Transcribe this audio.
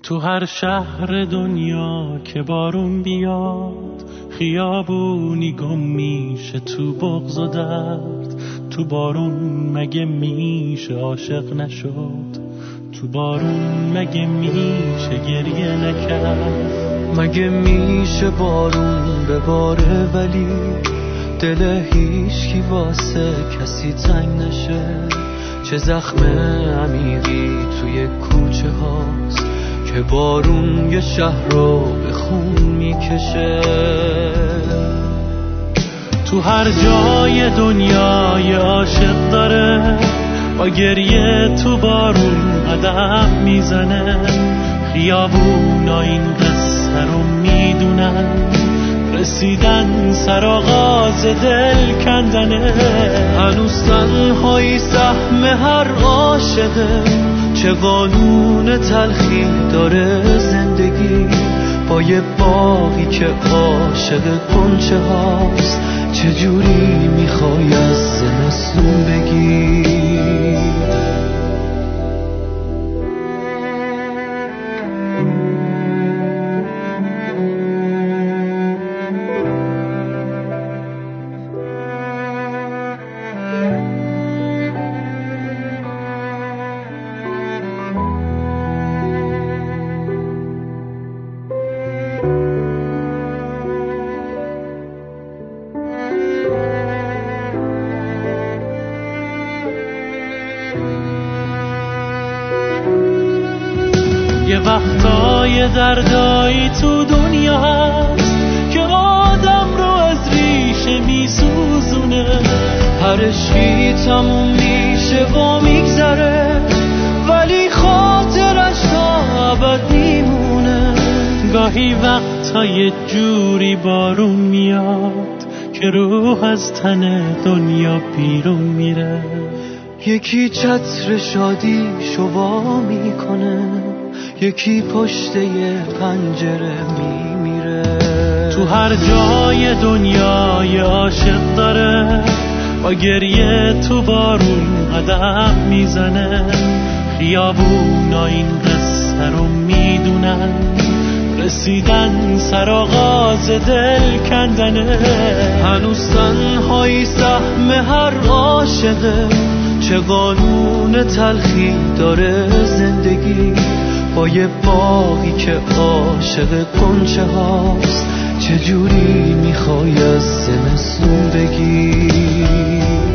تو هر شهر دنیا که بارون بیاد، خیابونی گم میشه تو بغض و درد. تو بارون مگه میشه عاشق نشد؟ تو بارون مگه میشه گریه نکرد؟ مگه میشه بارون بباره ولی دل هیچکی واسه کسی تنگ نشه؟ چه زخم عمیقی توی کوچه هاست که بارون یه شهر رو به خون میکشه. تو هر جای دنیا یه عاشق داره، با گریه تو بارون قدم میزنه. خیابونا این قصه رو میدونن، رسیدن سرآغاز دل کندنه. هنوز تنهایی سهم هر عاشقه، چه قانون تلخی داره زندگی. با یه باغی که عاشق غنچه هاست، چجوری میخوای از زمستون بگی؟ یه وقتای دردایی تو دنیا هست که آدم رو از ریشه میسوزونه. هر عشقی تموم میشه و میگذره، ولی خاطرش تا ابد میمونه. گاهی وقتا یه جوری بارون میاد که روح از تن دنیا بیرون میره. یکی چتر شادی شوا میکنه، یکی پشت یه پنجره میمیره. تو هر جای دنیا یه عاشق داره، با گریه تو بارون قدم میزنه. خیابونا این قصه رو میدونن، رسیدن سرآغاز دل کندنه. هنوز تنهایی سهم هر عاشقه، چه قانون تلخی داره زندگی. با یه باغی که عاشق غنچه هاست، چجوری میخوای از زمستون بگی؟